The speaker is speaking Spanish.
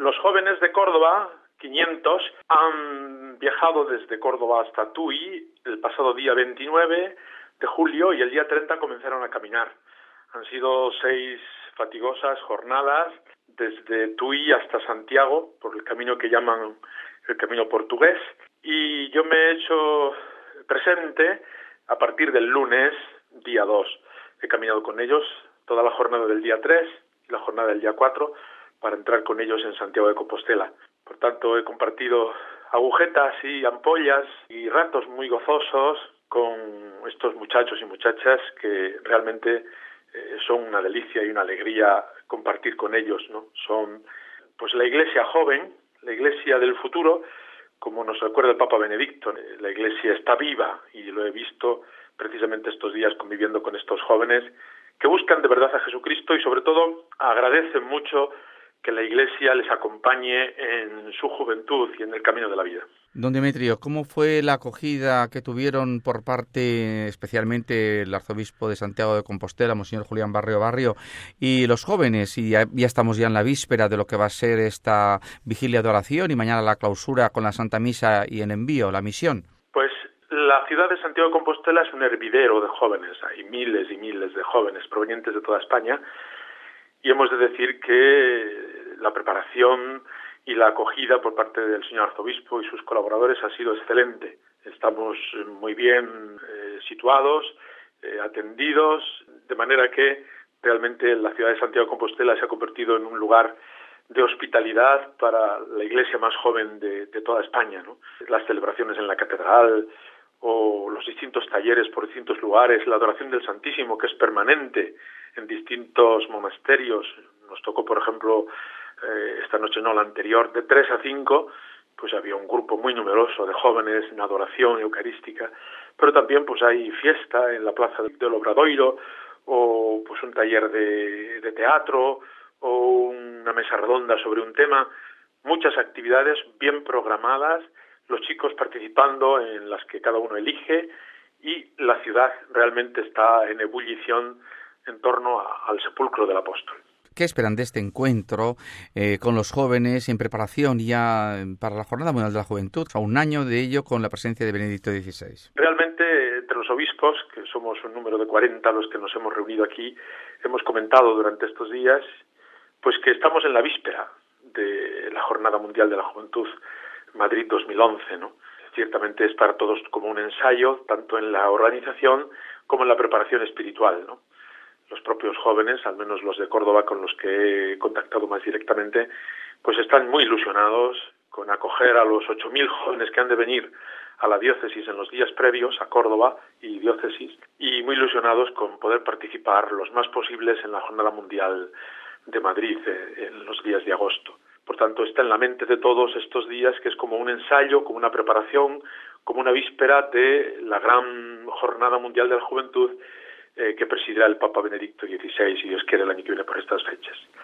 Los jóvenes de Córdoba, 500, han viajado desde Córdoba hasta Tui el pasado día 29 de julio y el día 30 comenzaron a caminar. Han sido 6 fatigosas jornadas desde Tui hasta Santiago, por el camino que llaman el camino portugués, y yo me he hecho presente a partir del lunes, día 2. He caminado con ellos toda la jornada del día 3 y la jornada del día 4 para entrar con ellos en Santiago de Compostela. Por tanto, he compartido agujetas y ampollas y ratos muy gozosos con estos muchachos y muchachas que realmente son una delicia y una alegría compartir con ellos, ¿no? Son pues la iglesia joven, la iglesia del futuro, como nos recuerda el Papa Benedicto. La iglesia está viva y lo he visto precisamente estos días conviviendo con estos jóvenes que buscan de verdad a Jesucristo y sobre todo agradecen mucho que la Iglesia les acompañe en su juventud y en el camino de la vida. Don Demetrio, ¿cómo fue la acogida que tuvieron por parte especialmente el arzobispo de Santiago de Compostela, Monseñor Julián Barrio, y los jóvenes? Y ya estamos ya en la víspera de lo que va a ser esta vigilia de oración y mañana la clausura con la Santa Misa y el envío, la misión. Pues la ciudad de Santiago de Compostela es un hervidero de jóvenes. Hay miles y miles de jóvenes provenientes de toda España. Y hemos de decir que la preparación y la acogida por parte del señor arzobispo y sus colaboradores ha sido excelente. Estamos muy bien situados, atendidos, de manera que realmente la ciudad de Santiago de Compostela se ha convertido en un lugar de hospitalidad para la iglesia más joven de toda España, ¿no? Las celebraciones en la catedral o los distintos talleres por distintos lugares, la adoración del Santísimo, que es permanente en distintos monasterios. Nos tocó, por ejemplo, esta noche, no, la anterior, de 3 a 5, pues había un grupo muy numeroso de jóvenes en adoración eucarística, pero también pues hay fiesta en la plaza del Obradoiro, o pues un taller de teatro, o una mesa redonda sobre un tema, muchas actividades bien programadas, los chicos participando en las que cada uno elige, y la ciudad realmente está en ebullición en torno al sepulcro del apóstol. ¿Qué esperan de este encuentro con los jóvenes en preparación ya para la Jornada Mundial de la Juventud, a un año de ello con la presencia de Benedicto XVI? Realmente, entre los obispos, que somos un número de 40 los que nos hemos reunido aquí, hemos comentado durante estos días pues que estamos en la víspera de la Jornada Mundial de la Juventud Madrid 2011, ¿no? Ciertamente es para todos como un ensayo, tanto en la organización como en la preparación espiritual, ¿no? Los propios jóvenes, al menos los de Córdoba con los que he contactado más directamente, pues están muy ilusionados con acoger a los 8.000 jóvenes que han de venir a la diócesis en los días previos, a Córdoba y diócesis, y muy ilusionados con poder participar los más posibles en la Jornada Mundial de Madrid en los días de agosto. Por tanto, está en la mente de todos estos días que es como un ensayo, como una preparación, como una víspera de la gran Jornada Mundial de la Juventud que presidirá el Papa Benedicto XVI, si Dios quiere, el año que viene por estas fechas.